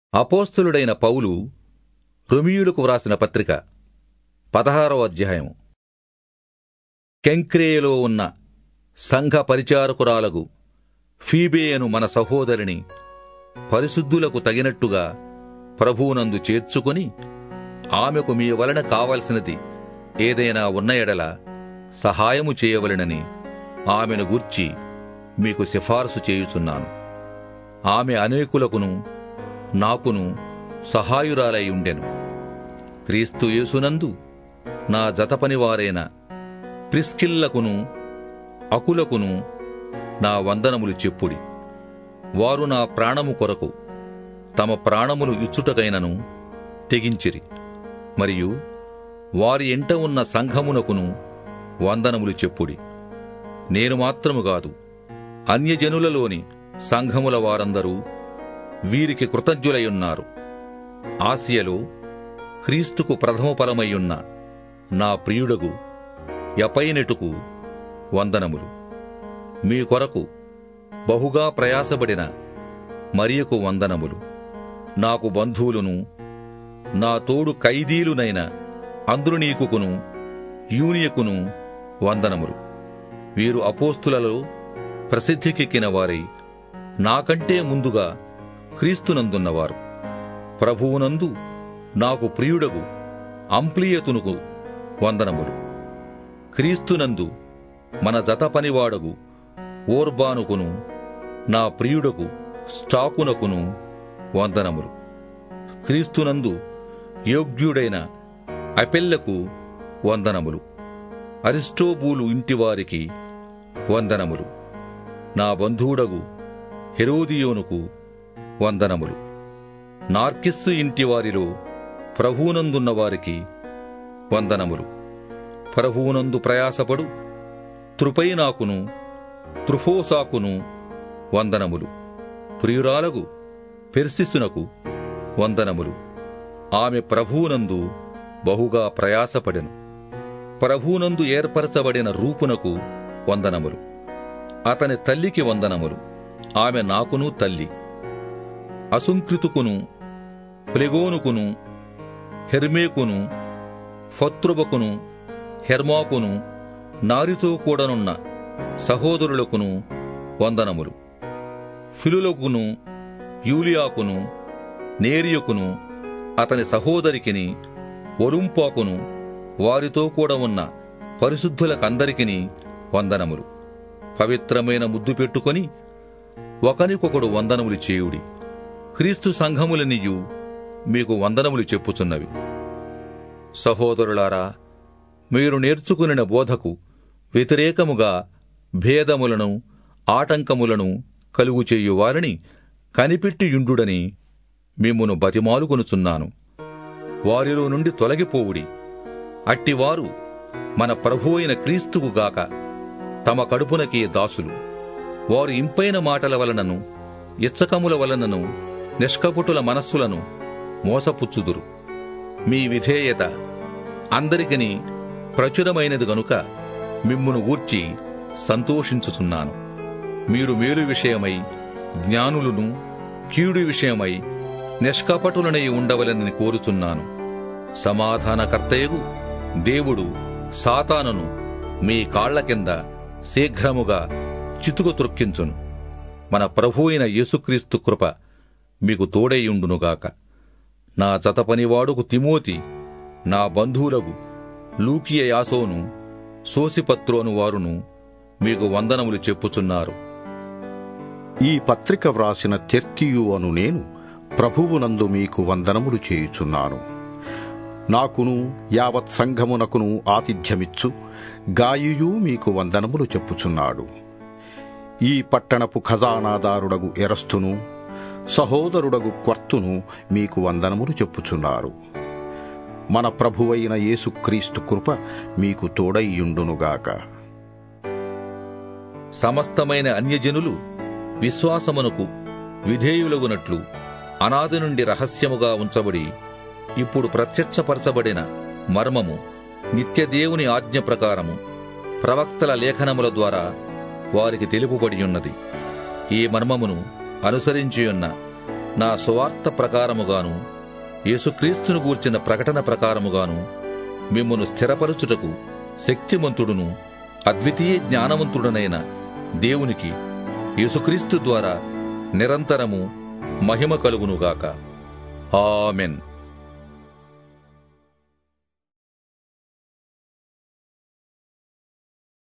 అపోస్తలుడైన పౌలు రోమీయులకు వ్రాసిన పత్రిక 16వ అధ్యాయం. కెంక్రేయలో ఉన్న సంఘ పరిచారకురాలగు ఫీబే అను మన సహోదరిని పరిశుద్ధులకు తగినట్టుగా ప్రభువునందు చేర్చుకొని, ఆమెకు మీ వలన కావలసినది ఏదైనా ఉన్న ఎడల సహాయము చేయవలెనని ఆమెను గూర్చి మీకు సిఫారసు చేయుచున్నాను. ఆమె అనేకులకును నాకును సహాయురాలై ఉండెను. క్రీస్తు యేసునందు నా జతపనివారైన ప్రిస్కిల్లకును అకులకును నా వందనములు చెప్పుడి. వారు నా ప్రాణము కొరకు తమ ప్రాణములు ఇచ్చుటకైనను తెగించిరి. మరియు వారి ఎంట ఉన్న సంఘమునకును వందనములు చెప్పుడి. నేను మాత్రము గాదు, అన్యజనులలోని సంఘముల వారందరూ వీరికి కృతజ్ఞులయున్నారు. ఆసియలో క్రీస్తుకు ప్రథమ ఫలమయ్యున్న నా ప్రియుడగు ఎపైనెటుకు వందనములు. మీ కొరకు బహుగా ప్రయాసపడిన మరియకు వందనములు. నాకు బంధువులును నా తోడు ఖైదీలునైన అంద్రునీకును యూనియకును వందనములు. వీరు అపోస్తులలో ప్రసిద్ధికెక్కిన వారై నాకంటే ముందుగా క్రీస్తునందున్నవారు. ప్రభువునందు నాకు ప్రియుడగు అంప్లియతునుకు వందనములు. క్రీస్తునందు మన జత పనివాడగు ఓర్బానుకును నా ప్రియుడగు స్టాకునకును వందనములు. క్రీస్తునందు యోగ్యుడైన అపెల్లకు వందనములు. అరిస్టోబూలు ఇంటివారికి వందనములు. నా బంధువుడగు హెరోదియోనుకు వందనములు. నార్కిస్సు ఇంటివారిలో ప్రభువునందున్న వారికి వందనములు. ప్రభువునందు ప్రయాసపడు త్రుపైనాకును త్రుఫోసాకును వందనములు. ప్రియురాలగు పెర్సిసునకు వందనములు. ఆమె ప్రభువునందు బహుగా ప్రయాసపడెను. ప్రభువునందు ఏర్పరచబడిన రూపునకు వందనములు. అతని తల్లికి వందనములు. ఆమె నాకును తల్లి. అసుంక్రితుకును ప్లెగోనుకును హెర్మేకును ఫత్రుబకును హెర్మాకును నారితో కూడనున్న సహోదరులకును వందనములు. ఫిలులకును యూలియాకును నేరియుకును అతని సహోదరికిని ఒలుంపాకును వారితో కూడా ఉన్న పరిశుద్ధులకందరికిని వందనములు. పవిత్రమైన ముద్దు పెట్టుకొని ఒకనికొకడు వందనములు చేయుడి. క్రీస్తు సంఘములనియు మీకు వందనములు చెప్పుచున్నవి. సహోదరులారా, మీరు నేర్చుకునిన బోధకు వ్యతిరేకముగా భేదములను ఆటంకములను కలుగు చేయువారిని కనిపెట్టియుండుడని మిమ్మును బతిమాలుకొనుచున్నాను. వారిలో నుండి తొలగిపోవుడి. అట్టివారు మన ప్రభువైన క్రీస్తుకు గాక తమ కడుపునకే దాసులు. వారు ఇంపైన మాటల వలనను ఇచ్చకముల వలనను నిష్కపటుల మనస్సులను మోసపుచ్చుదురు. మీ విధేయత అందరికిని ప్రచురమైనది గనుక మిమ్మును గూర్చి సంతోషించుచున్నాను. మీరు మేలు విషయమై జ్ఞానులను, కీడు విషయమై నిష్కపటులనై ఉండవలనని కోరుచున్నాను. సమాధానకర్తయగు దేవుడు సాతానును మీ కాళ్ల కింద శీఘ్రముగా చితుకు త్రొక్కించును. మన ప్రభువైన యేసుక్రీస్తు కృప మీకు తోడైయుండునుగాక. నా జతపనివాడుకు తిమోతి, నా బంధువులగు లూకియ యాసోను, సోసిపత్రోను వారును మీకు వందనములు చెప్పుచున్నారు. ఈ పత్రిక వ్రాసిన తెర్తియు అను నేను ప్రభువునందు మీకు వందనములు చేయుచున్నాను. నాకును యావత్ సంఘమునకును ఆతిథ్యమిచ్చు గాయియు మీకు వందనములు చెప్పుచున్నాడు. ఈ పట్టణపు ఖజానాదారుడగు ఎరస్తును సహోదరుడగు క్వర్తును మీకు వందనములు చెప్పుచున్నారు. మన ప్రభువైన యేసుక్రీస్తు కృప మీకు తోడైయుండునుగాక. సమస్తమైన అన్యజనులు విశ్వాసమునకు విధేయులగునట్లు అనాది నుండి రహస్యముగా ఉంచబడి ఇప్పుడు ప్రత్యక్షపరచబడిన మర్మము నిత్యదేవుని ఆజ్ఞ ప్రకారము ప్రవక్తల లేఖనముల ద్వారా వారికి తెలుపుబడియున్నది. ఈ మర్మమును అనుసరించియున్న నా సువార్త ప్రకారముగాను యేసుక్రీస్తును గూర్చిన ప్రకటన ప్రకారముగాను మిమ్మును స్థిరపరచుటకు శక్తిమంతుడును అద్వితీయ జ్ఞానవంతుడనైన దేవునికి యేసుక్రీస్తు ద్వారా నిరంతరము మహిమ కలుగునుగాక. ఆమెన్.